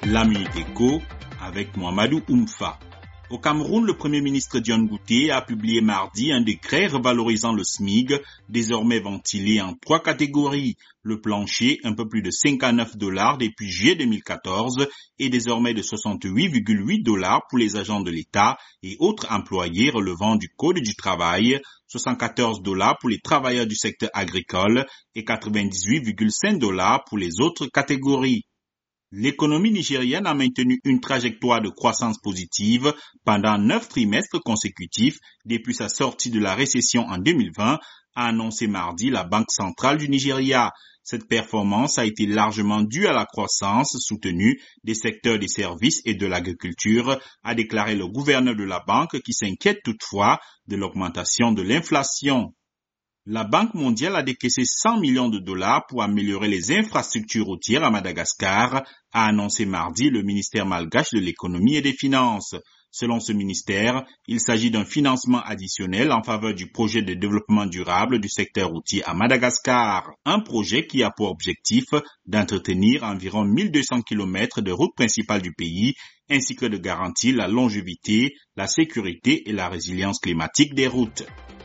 La Minute Éco avec Mohamedou Oumfa. Au Cameroun, le Premier ministre Dion Ngouté a publié mardi un décret revalorisant le SMIC, désormais ventilé en 3 catégories. Le plancher, un peu plus de $59 depuis juillet 2014, est désormais de $68,8 pour les agents de l'État et autres employés relevant du Code du travail, $74 pour les travailleurs du secteur agricole et $98,5 pour les autres catégories. L'économie nigérienne a maintenu une trajectoire de croissance positive pendant 9 trimestres consécutifs depuis sa sortie de la récession en 2020, a annoncé mardi la Banque centrale du Nigeria. Cette performance a été largement due à la croissance soutenue des secteurs des services et de l'agriculture, a déclaré le gouverneur de la banque qui s'inquiète toutefois de l'augmentation de l'inflation. La Banque mondiale a décaissé $100 millions pour améliorer les infrastructures routières à Madagascar, a annoncé mardi le ministère malgache de l'économie et des finances. Selon ce ministère, il s'agit d'un financement additionnel en faveur du projet de développement durable du secteur routier à Madagascar. Un projet qui a pour objectif d'entretenir environ 1200 km de routes principales du pays, ainsi que de garantir la longévité, la sécurité et la résilience climatique des routes.